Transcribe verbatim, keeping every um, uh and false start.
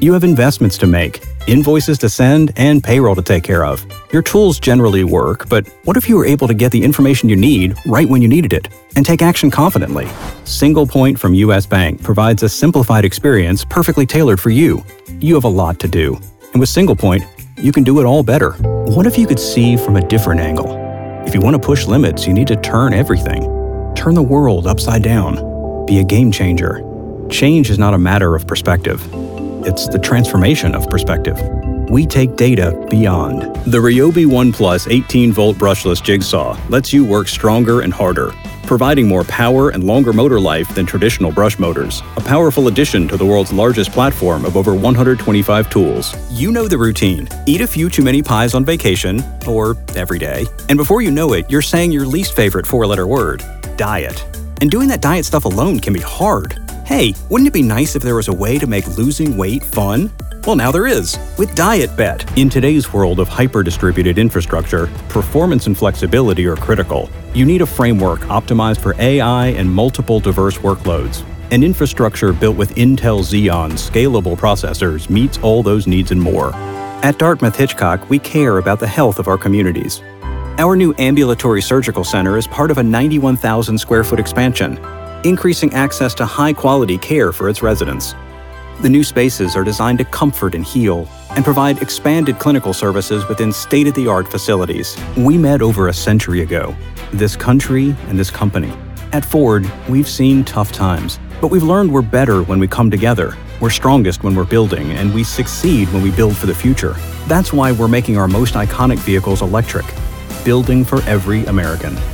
You have investments to make, invoices to send, and payroll to take care of. Your tools generally work, but what if you were able to get the information you need right when you needed it and take action confidently? Single Point from U S Bank provides a simplified experience perfectly tailored for you. You have a lot to do, and with Single Point, you can do it all better. What if you could see from a different angle? If you want to push limits, you need to turn everything. Turn the world upside down. Be a game changer. Change is not a matter of perspective. It's the transformation of perspective. We take data beyond. The Ryobi One Plus eighteen volt brushless jigsaw lets you work stronger and harder, providing more power and longer motor life than traditional brush motors. A powerful addition to the world's largest platform of over one hundred twenty-five tools. You know the routine. Eat a few too many pies on vacation, or every day, and before you know it, you're saying your least favorite four-letter word, diet. And doing that diet stuff alone can be hard. Hey, wouldn't it be nice if there was a way to make losing weight fun? Well, now there is, with DietBet. In today's world of hyper-distributed infrastructure, performance and flexibility are critical. You need a framework optimized for A I and multiple diverse workloads. An infrastructure built with Intel Xeon scalable processors meets all those needs and more. At Dartmouth Hitchcock, we care about the health of our communities. Our new ambulatory surgical center is part of a ninety-one thousand square foot expansion, increasing access to high-quality care for its residents. The new spaces are designed to comfort and heal and provide expanded clinical services within state-of-the-art facilities. We met over a century ago, this country and this company. At Ford, we've seen tough times, but we've learned we're better when we come together. We're strongest when we're building, and we succeed when we build for the future. That's why we're making our most iconic vehicles electric, building for every American.